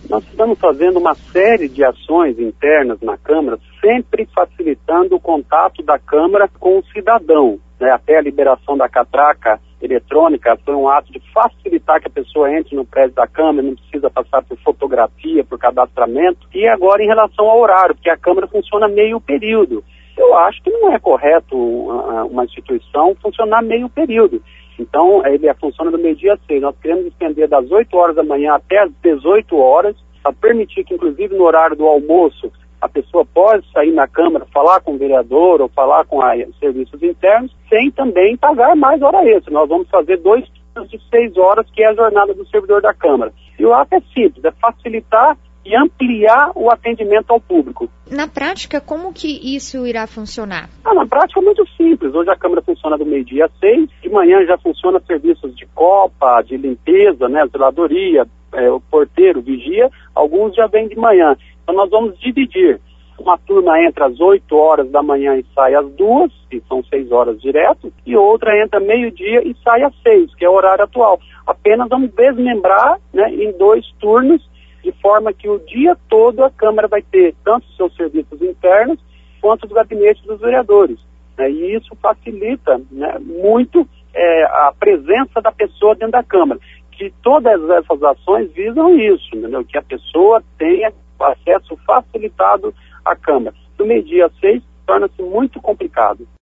Nós estamos fazendo uma série de ações internas na Câmara, sempre facilitando o contato da Câmara com o cidadão, né? Até a liberação da catraca eletrônica foi um ato de facilitar que a pessoa entre no prédio da Câmara, não precisa passar por fotografia, por cadastramento. E agora em relação ao horário, porque a Câmara funciona meio período. Eu acho que não é correto uma instituição funcionar meio período. Então, ele funciona do meio-dia às 6. Nós queremos estender das 8 horas da manhã até as 18 horas, para permitir que, inclusive, no horário do almoço, a pessoa pode sair na Câmara, falar com o vereador ou falar com os serviços internos, sem também pagar mais hora extra. Nós vamos fazer 2 turnos de 6 horas, que é a jornada do servidor da Câmara. E o ato é simples, é facilitar e ampliar o atendimento ao público. Na prática, como que isso irá funcionar? Na prática é muito simples. Hoje a Câmara funciona do meio-dia às 6, de manhã já funciona serviços de copa, de limpeza, né, zeladoria, o porteiro, vigia, alguns já vêm de manhã. Então nós vamos dividir. Uma turma entra às 8 horas da manhã e sai às 2, que são 6 horas direto, e outra entra meio-dia e sai às 6, que é o horário atual. Apenas vamos desmembrar, né, em 2 turnos, de forma que o dia todo a Câmara vai ter tanto os seus serviços internos quanto os gabinetes dos vereadores. Né? E isso facilita, né, muito a presença da pessoa dentro da Câmara. Que todas essas ações visam isso, entendeu? Que a pessoa tenha acesso facilitado à Câmara. Do meio-dia às 6 torna-se muito complicado.